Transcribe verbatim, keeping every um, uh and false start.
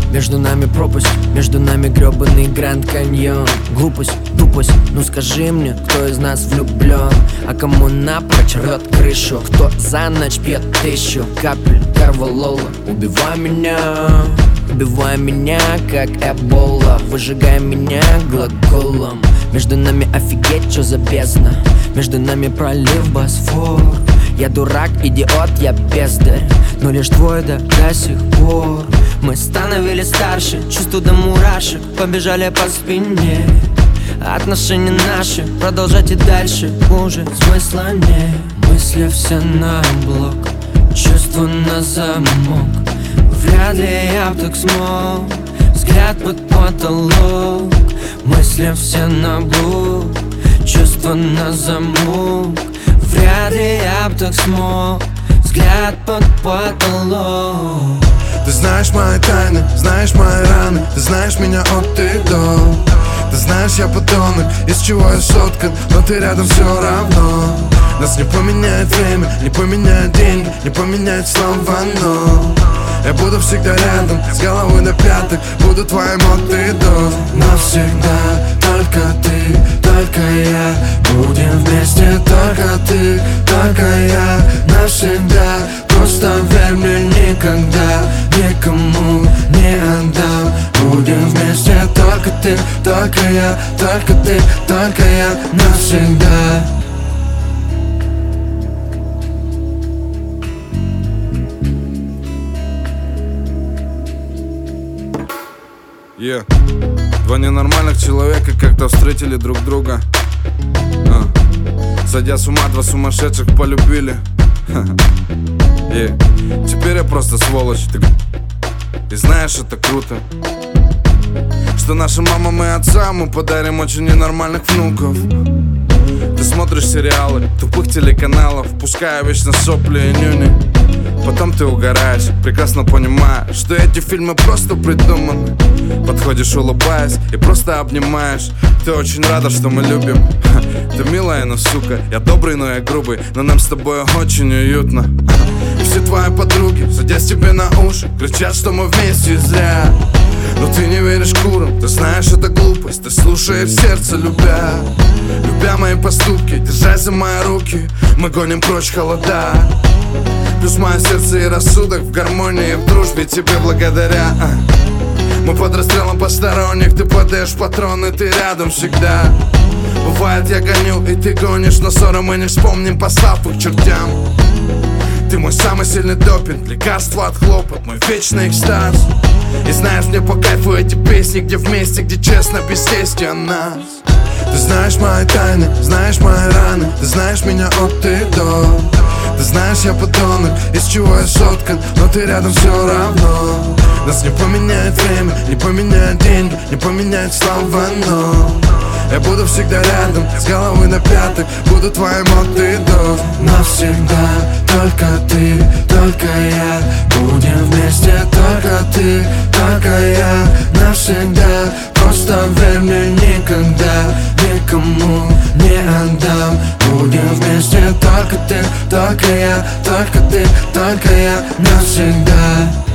Между нами пропасть, между нами гребаный Гранд Каньон. Глупость, тупость, ну скажи мне, кто из нас влюблен? А кому напрочь рвет крышу? Кто за ночь пьет тысячу капель корвалола? Убивай меня, убивай меня, как эбола. Выжигай меня глаголом. Между нами офигеть, что за бездна. Между нами пролив Босфор. Я дурак, идиот, я бездарь, но лишь твой да до сих пор. Мы становились старше, чувства до мурашек побежали по спине. Отношения наши продолжать и дальше уже смысла нет. Мысли все на блок, чувства на замок. Вряд ли я б так смог, взгляд под потолок. Мысли все на блок, чувства на замок. Вряд ли я б так смог, взгляд под потолок. Ты знаешь мои тайны, знаешь мои раны. Ты знаешь меня от и до. Ты знаешь, я подонок, из чего я соткан, но ты рядом все равно. Нас не поменяет время, не поменяет деньги, не поменяет слова, но я буду всегда рядом, с головы до пяток, буду твоим от и до. Навсегда, только ты, только я, будем вместе, только ты, только я. Навсегда, просто верь мне, никогда никому не отдам. Будем вместе, только ты, только я, только ты, только я. Навсегда. Yeah. Два ненормальных человека как-то встретили друг друга, а. Сойдя с ума, два сумасшедших полюбили. Yeah. Теперь я просто сволочь, ты... И знаешь, это круто, что нашим мамам и отцам мы подарим очень ненормальных внуков. Ты смотришь сериалы тупых телеканалов, пуская вечно сопли и нюни. Потом ты угораешь, прекрасно понимая, что эти фильмы просто придуманы. Подходишь, улыбаясь, и просто обнимаешь. Ты очень рада, что мы любим. Ты милая, но сука, я добрый, но я грубый, но нам с тобой очень уютно. Все твои подруги, садясь тебе на уши, кричат, что мы вместе зря. Но ты не веришь курам, ты знаешь, это глупость. Ты слушаешь сердце, любя, любя мои поступки, держась за мои руки, мы гоним прочь холода. Плюс мое сердце и рассудок в гармонии, в дружбе тебе благодаря. Мы под расстрелом посторонних, ты подаешь патроны, ты рядом всегда. Бывает, я гоню, и ты гонишь, но ссоры мы не вспомним, послав их чертям. Ты мой самый сильный допинг, лекарство от хлопот, мой вечный экстаз. И знаешь, мне по кайфу эти песни, где вместе, где честно, без чести о нас. Ты знаешь мои тайны, знаешь мои раны. Ты знаешь меня от и до. Ты знаешь, я подонок, из чего я соткан, но ты рядом все равно. Нас не поменяет время, не поменяет деньги, не поменяет слова, но я буду всегда рядом, с головы до пяток, буду твоим от и до. Навсегда, только ты, только я, будем вместе, только ты, только я. Навсегда, просто верь мне, никогда никому не отдам. Будем вместе, только ты, только я, только ты, только я. Навсегда.